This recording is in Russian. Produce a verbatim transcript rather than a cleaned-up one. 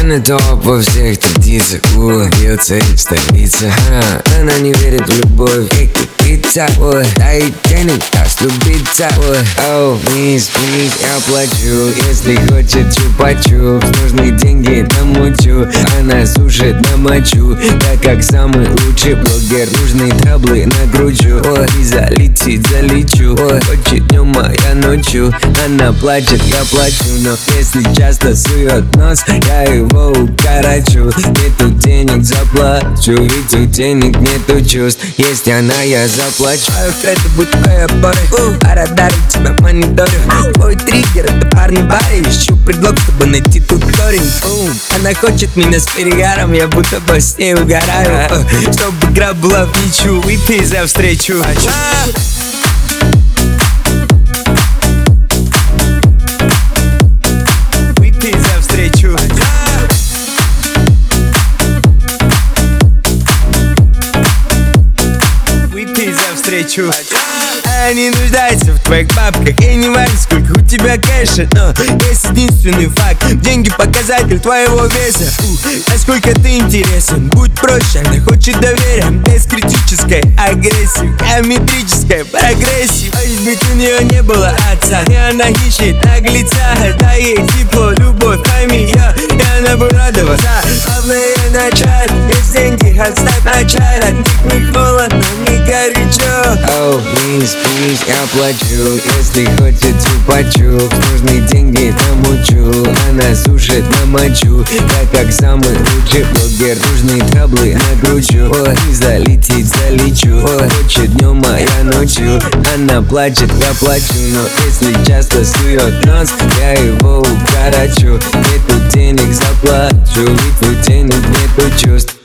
не топ во всех традициях, бьется из столицы. а, Она не верит в любовь, как купиться. Ой, дай денег, даст любиться. Ой, оу, плиз, плиз, я плачу. Если хочет чупа-чуп, нужны деньги намучу. Она сушит на мочу. Я как самый лучший блогер, нужные таблы накручу. Ой, и залетит, залечу. Ой, хочет днем, а я ночью. Она плачет, я плачу. Но если часто сует нос, я его укорочу. Нету денег, заплачу. Ведь у денег нету чувств. Есть она, я заплачу. Это будет твоя пора. А радарю тебя мониторю. Твой триггер, это парни баре. Ищу предлог, чтобы найти тут корень. Она хочет меня с перегаром, я будто бы с ней угораю. Чтобы игра была в ничью, выпей за встречу. Выпей за встречу. Выпей за встречу. Она не нуждается в твоих бабках. И не важно, сколько у тебя кэша, но есть единственный факт: деньги — показатель твоего веса. У, насколько ты интересен, будь проще. Она хочет доверия, без критической агрессии, геометрической прогрессии. Может быть, у нее не было отца, и она ищет наглеца. Дай ей тепло, любовь, пойми ее, и она будет радоваться. Главное начать, без деньги отставь начать. От них не холодно, не горячо. Оу, плиз, плиз, я плачу. Если хочет чупа-чуп, нужны деньги намучу. Она сушит на мочу. Я как самый лучший блогер, нужные таблы накручу. Ой, и залетит, залечу. Ой, хочет днем, а я ночью. Она плачет, я плачу. Но если часто сует нос, я его укорочу. Нету денег, заплачу. Ведь у денег нету чувств.